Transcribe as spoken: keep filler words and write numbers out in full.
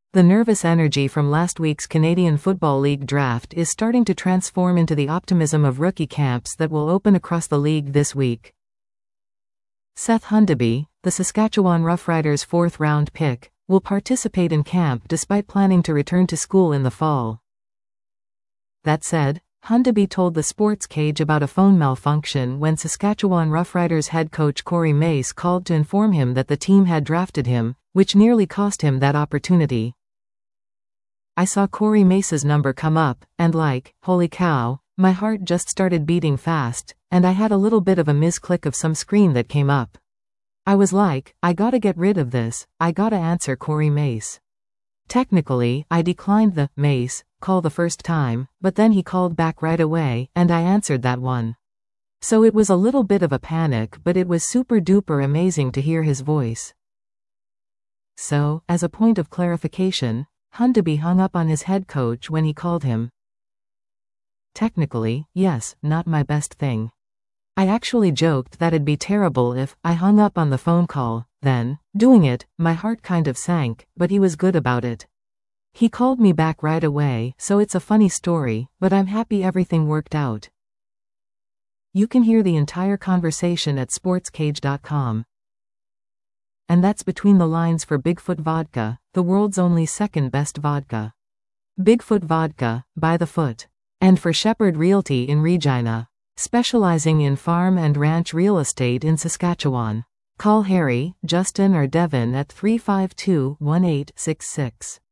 The nervous energy from last week's Canadian Football League draft is starting to transform into the optimism of rookie camps that will open across the league this week. Seth Hundeby, the Saskatchewan Roughriders' fourth-round pick, will participate in camp despite planning to return to school in the fall. That said, Hundeby told the Sports Cage about a phone malfunction when Saskatchewan Roughriders head coach Corey Mace called to inform him that the team had drafted him, which nearly cost him that opportunity. I saw Corey Mace's number come up, and like, holy cow, my heart just started beating fast, and I had a little bit of a misclick of some screen that came up. I was like, I gotta get rid of this, I gotta answer Corey Mace. Technically, I declined the Mace call the first time, but then he called back right away, and I answered that one. So it was a little bit of a panic, but it was super duper amazing to hear his voice. So, as a point of clarification, Hundeby hung up on his head coach when he called him. Technically, yes, not my best thing. I actually joked that it'd be terrible if I hung up on the phone call. Then, doing it, my heart kind of sank, but he was good about it. He called me back right away, so it's a funny story, but I'm happy everything worked out. You can hear the entire conversation at sportscage dot com. And that's between the lines for Bigfoot Vodka, the world's only second best vodka. Bigfoot Vodka, by the foot. And for Shepherd Realty in Regina, specializing in farm and ranch real estate in Saskatchewan. Call Harry, Justin or Devin at three five two, one eight six six.